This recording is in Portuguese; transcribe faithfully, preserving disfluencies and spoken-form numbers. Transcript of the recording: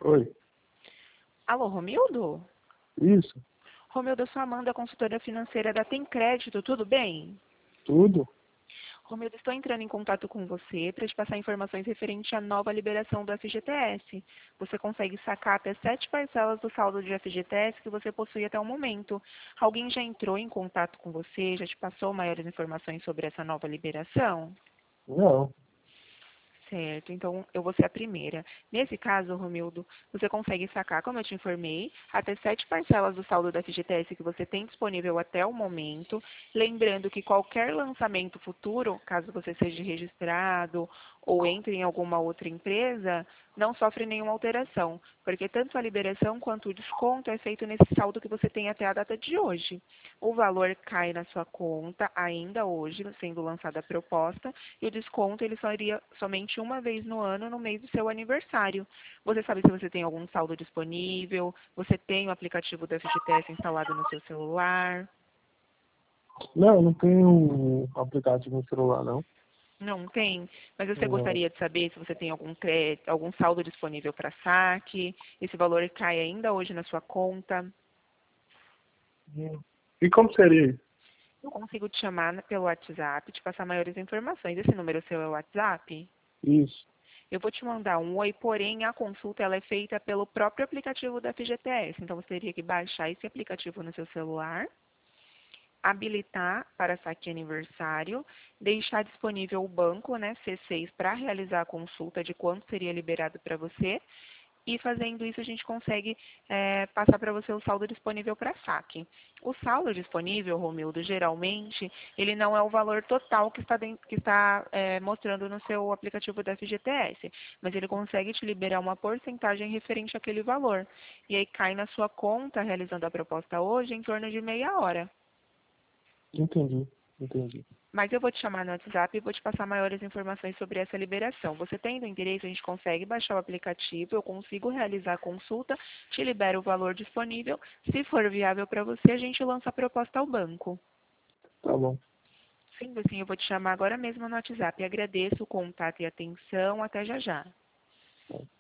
Oi, Alô, Romildo? isso, Romildo, eu sou a Amanda, consultora financeira da Tem Crédito, tudo bem? tudo? Romildo, estou entrando em contato com você para te passar informações referente à nova liberação do F G T S. Você consegue sacar até sete parcelas do saldo de F G T S que você possui até o momento. Alguém já entrou em contato com você, já te passou maiores informações sobre essa nova liberação? Não, Certo, então eu vou ser a primeira. Nesse caso, Romildo, você consegue sacar, como eu te informei, até sete parcelas do saldo da F G T S que você tem disponível até o momento. Lembrando que qualquer lançamento futuro, caso você seja registrado ou entre em alguma outra empresa, não sofre nenhuma alteração, porque tanto a liberação quanto o desconto é feito nesse saldo que você tem até a data de hoje. O valor cai na sua conta ainda hoje, sendo lançada a proposta, e o desconto ele só iria somente uma vez no ano, no mês do seu aniversário. Você sabe se você tem algum saldo disponível, você tem o aplicativo do F G T S instalado no seu celular? não, não tenho um aplicativo no celular, não. Não tem, mas você Não. gostaria de saber se você tem algum crédito, algum saldo disponível para saque, esse valor cai ainda hoje na sua conta. E como seria isso? Eu consigo te chamar pelo WhatsApp, te passar maiores informações. Esse número seu é o WhatsApp? Isso, Eu vou te mandar um oi, porém a consulta ela é feita pelo próprio aplicativo da F G T S. Então você teria que baixar esse aplicativo no seu celular, habilitar para saque aniversário, deixar disponível o banco, né, C seis, para realizar a consulta de quanto seria liberado para você. E fazendo isso, a gente consegue é, passar para você o saldo disponível para saque. O saldo disponível, Romildo, geralmente, ele não é o valor total que está, dentro, que está é, mostrando no seu aplicativo da F G T S, mas ele consegue te liberar uma porcentagem referente àquele valor. E aí cai na sua conta, realizando a proposta hoje, em torno de meia hora. entendi, entendi. Mas eu vou te chamar no WhatsApp e vou te passar maiores informações sobre essa liberação. Você tendo interesse, a gente consegue baixar o aplicativo, eu consigo realizar a consulta, te libero o valor disponível. Se for viável para você, a gente lança a proposta ao banco. Tá bom. Sim, assim, eu vou te chamar agora mesmo no WhatsApp. Agradeço o contato e atenção. Até já já.